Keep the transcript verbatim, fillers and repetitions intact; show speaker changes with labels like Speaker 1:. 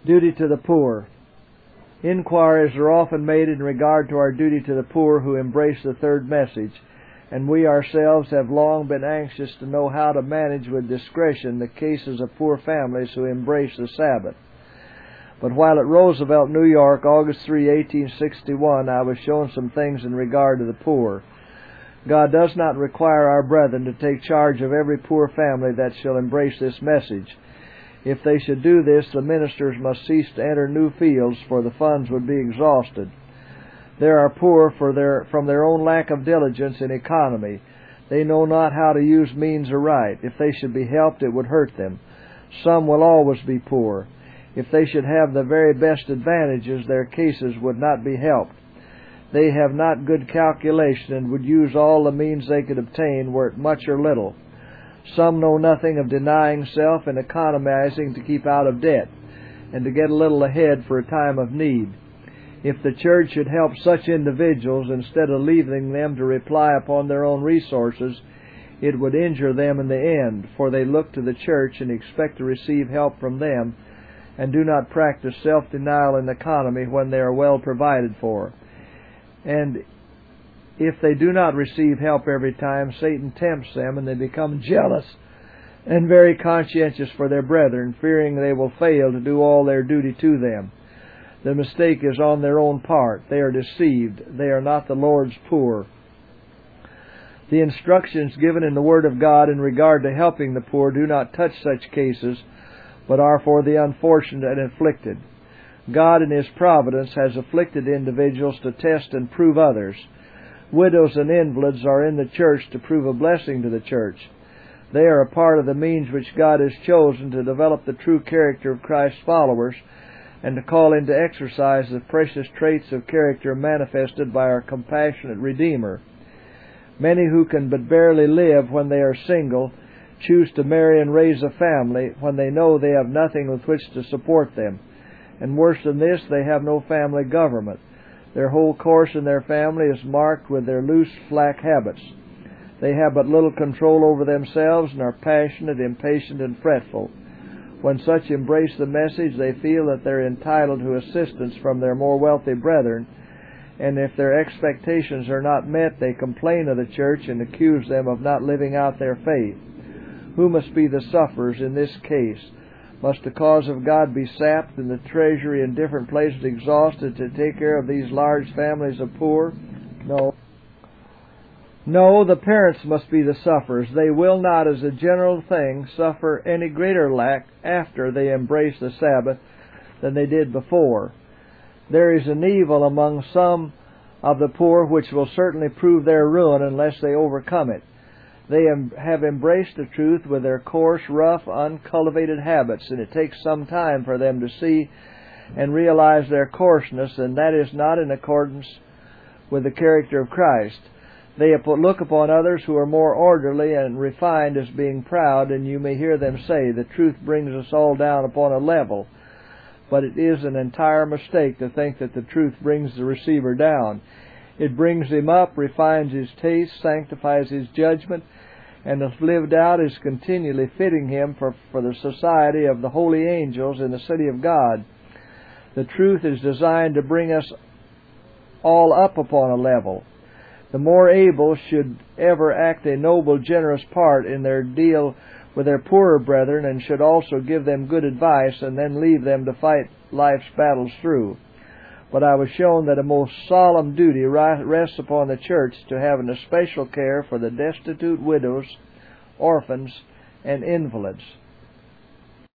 Speaker 1: Duty to the poor. Inquiries are often made in regard to our duty to the poor who embrace the third message, and we ourselves have long been anxious to know how to manage with discretion the cases of poor families who embrace the Sabbath. But while at Roosevelt, New York, August third, eighteen sixty-one, I was shown some things in regard to the poor. God does not require our brethren to take charge of every poor family that shall embrace this message. If they should do this, the ministers must cease to enter new fields, for the funds would be exhausted. There are poor for their, from their own lack of diligence and economy. They know not how to use means aright. If they should be helped, it would hurt them. Some will always be poor. If they should have the very best advantages, their cases would not be helped. They have not good calculation and would use all the means they could obtain, were it much or little. Some know nothing of denying self and economizing to keep out of debt, and to get a little ahead for a time of need. If the church should help such individuals instead of leaving them to rely upon their own resources, it would injure them in the end, for they look to the church and expect to receive help from them, and do not practice self-denial and economy when they are well provided for. And if they do not receive help every time, Satan tempts them, and they become jealous and very conscientious for their brethren, fearing they will fail to do all their duty to them. The mistake is on their own part. They are deceived. They are not the Lord's poor. The instructions given in the Word of God in regard to helping the poor do not touch such cases, but are for the unfortunate and afflicted. God in His providence has afflicted individuals to test and prove others. Widows and invalids are in the church to prove a blessing to the church. They are a part of the means which God has chosen to develop the true character of Christ's followers and to call into exercise the precious traits of character manifested by our compassionate Redeemer. Many who can but barely live when they are single choose to marry and raise a family when they know they have nothing with which to support them. And worse than this, they have no family government. Their whole course in their family is marked with their loose, slack habits. They have but little control over themselves and are passionate, impatient, and fretful. When such embrace the message, they feel that they are entitled to assistance from their more wealthy brethren, and if their expectations are not met, they complain of the church and accuse them of not living out their faith. Who must be the sufferers in this case? Must the cause of God be sapped and the treasury in different places exhausted to take care of these large families of poor? No. No, the parents must be the sufferers. They will not, as a general thing, suffer any greater lack after they embrace the Sabbath than they did before. There is an evil among some of the poor which will certainly prove their ruin unless they overcome it. They have embraced the truth with their coarse, rough, uncultivated habits, and it takes some time for them to see and realize their coarseness, and that is not in accordance with the character of Christ. They look upon others who are more orderly and refined as being proud, and you may hear them say, "The truth brings us all down upon a level." But it is an entire mistake to think that the truth brings the receiver down. It brings him up, refines his taste, sanctifies his judgment, and if lived out is continually fitting him for, for the society of the holy angels in the city of God. The truth is designed to bring us all up upon a level. The more able should ever act a noble, generous part in their deal with their poorer brethren, and should also give them good advice and then leave them to fight life's battles through. But I was shown that a most solemn duty rests upon the church to have an especial care for the destitute, widows, orphans, and invalids.